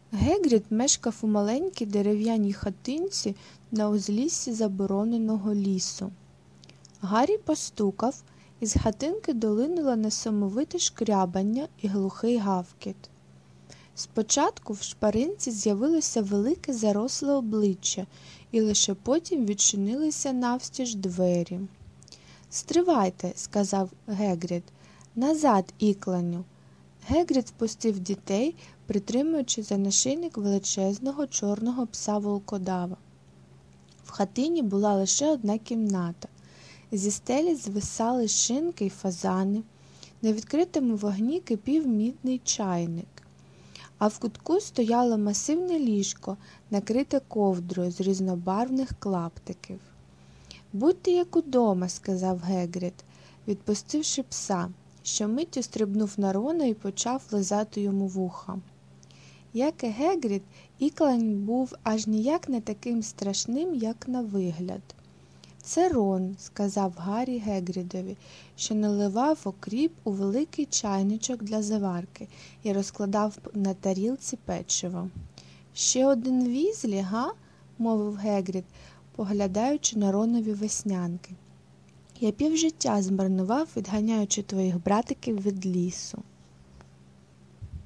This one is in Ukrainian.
Гегрід мешкав у маленькій дерев'яній хатинці на узліссі забороненого лісу. Гаррі постукав, і з хатинки долинуло несамовите шкрябання і глухий гавкіт. Спочатку в шпаринці з'явилося велике заросле обличчя, і лише потім відчинилися навстіж двері. «Стривайте», – сказав Гегрід, – «назад, ікланю». Гегрід впустив дітей, притримуючи за нашийник величезного чорного пса-волкодава. В хатині була лише одна кімната. Зі стелі звисали шинки й фазани, на відкритому вогні кипів мідний чайник, а в кутку стояло масивне ліжко, накрите ковдрою з різнобарвних клаптиків. «Будьте як удома», – сказав Гегрід, відпустивши пса, що миттю стрибнув на Рона і почав лизати йому вуха. Як і Гегрід, іклань був аж ніяк не таким страшним, як на вигляд. «Це Рон», – сказав Гаррі Гегрідові, що наливав окріп у великий чайничок для заварки і розкладав на тарілці печиво. «Ще один Візлі, га?» – мовив Гегрід, поглядаючи на Ронові веснянки. «Я півжиття змарнував, відганяючи твоїх братиків від лісу».